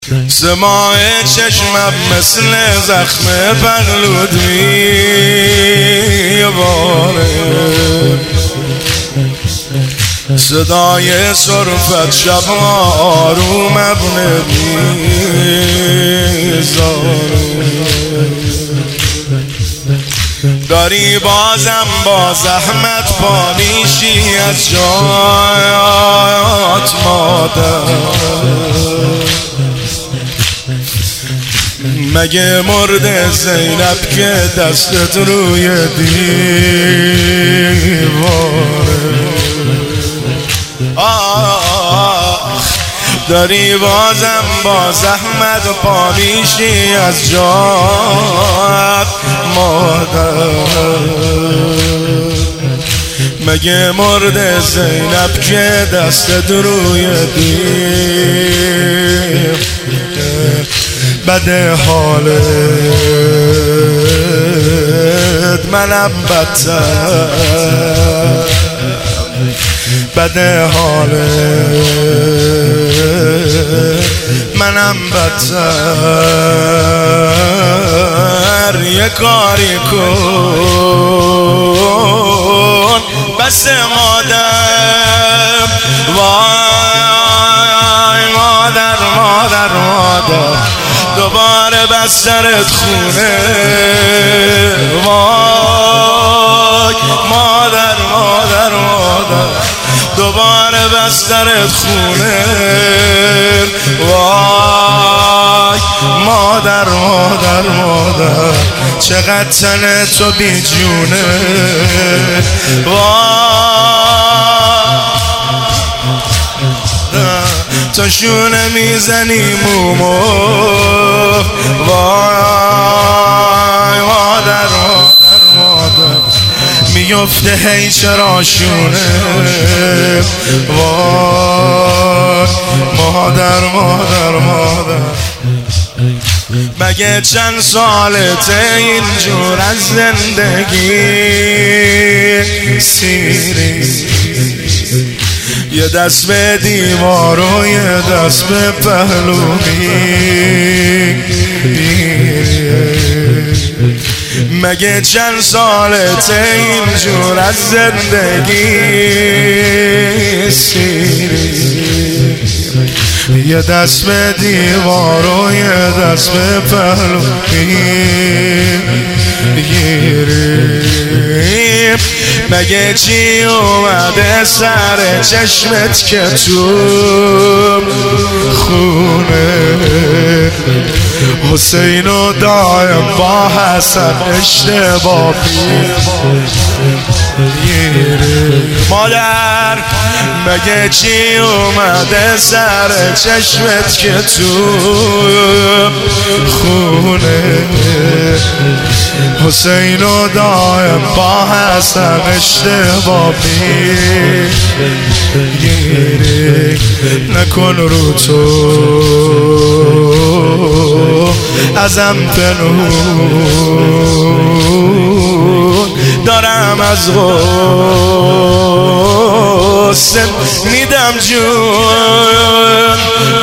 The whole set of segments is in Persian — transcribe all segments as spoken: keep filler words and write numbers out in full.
سماع چشمم مثل زخم پهلود میباره، صدای صرفت شب آرومم نمیذاره. داری بازم با زحمت پا میشی از جات مادر، مگه مرد زینب که دستت روی دیواره؟ آه داری بازم با زحمت پا میشی از جات مادر، مگه مرد زینب که دستت روی دیواره؟ بده حالت منم بدتر، بده حالت منم بدتر. یه کاری کن بس مادر، وای مادر مادر مادر، دوباره بسترت خونه، وای مادر مادر مادر، دوباره بسترت خونه، وای مادر مادر مادر، چقدر تن تو بی جونه، وای تو شونه میزنی مومو، وای مادر مادر مادر، میفته هی چرا شونه، وای مادر مادر مادر. مگه چند سالته اینجور از زندگی سیری؟ یه دست به دیوار و یه دست به پهلو مگه چند سالته اینجور از زندگی سیری؟ یه دست به دیوار و یه دست به پهلو گیری. مگه چی اومده سر چشمت که تو خونه؟ حسین و دایم با حسن اشتباه گیری. مادر مگه چی اومده سر چشمت که تو خونه؟ حسین و دایم با حسن اشتباه گیری. نکن رو تو ازم پنهون، دارم از غصه میدم جون،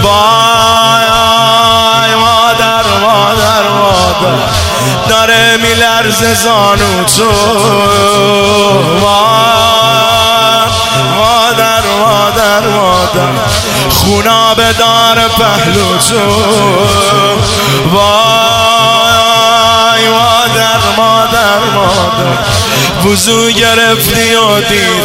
وای مادر مادر مادر، داره میلرزه زانو تو، وای مادر مادر مادر، خونا به دار پهلو تو، وای مادر مادر مادر، وضو گرفتی و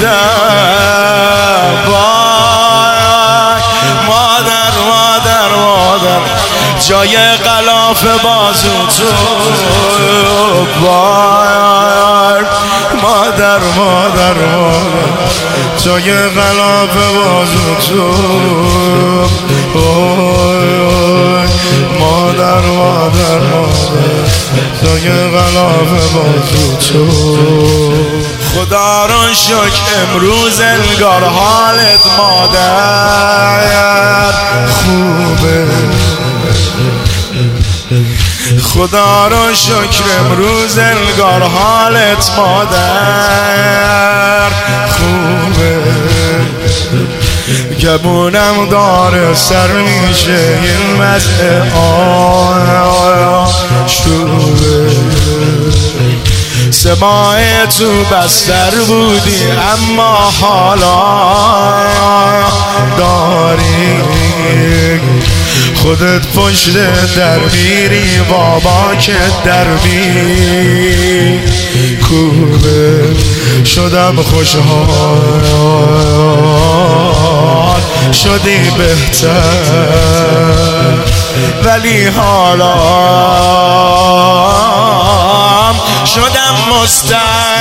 دیدم، وای مادر مادر مادر، جای غلاف بازو تو، وای مادر مادر مادر، جای غلاف بازو تو، وای مادر مادر مادر، جای غلاف بازو تو. خدا رو شکر امروز انگار حالت مادر خوبه، خدا رو شکر امروز انگار حالت مادر خوبه. گبونم داره سر میشه این مزه آشوبه سماع تو بستر بودی اما حالا داری خودت پشت در میری بابا که در بی کوبه شدم خوشحال شدی بهتر ولی حالا شدم مستر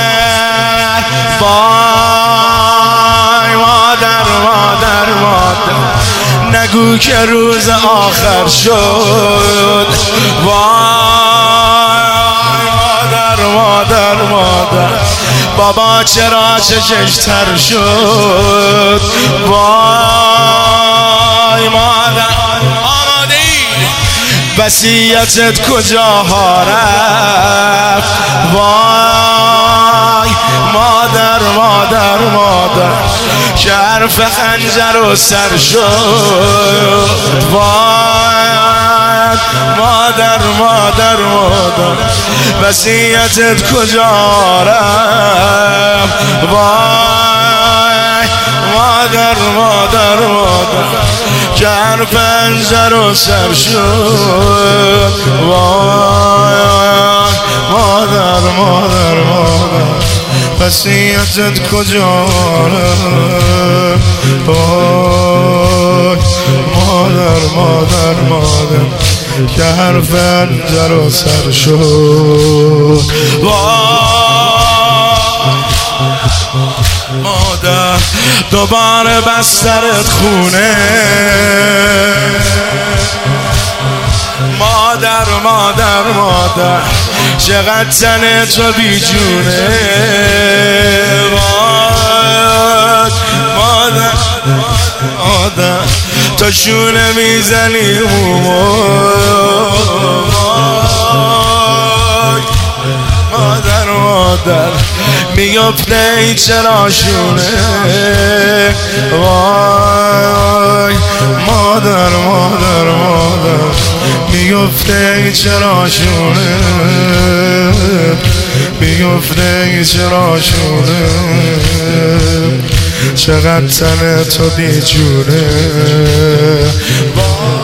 وای مادر مادر مادر نگو که روز آخر شد وای مادر مادر مادر بابا چرا چشش تر شد وای مادر آماده ای وصیتت کجا رفت وای مادر مادر مادر که حرف خنجر و سر شد وای مادر مادر مادر وصیتت کجا رفت وای مادر مادر مادر که حرف خنجر و سر شد وای مادر مادر مادر وصیتت کجا رفت وای مادر مادر مادر که حرف خنجر و سر شد مادر دوباره بسترت خونه مادر مادر مادر چقدر تن تو بی جونه مادر مادر تا شونه میزنی مادر مادر میفته ای چرا شونه وای مادر مادر مادر میفته ای چرا شونه میفته ای چرا شونه چقدر تن تو بی جونه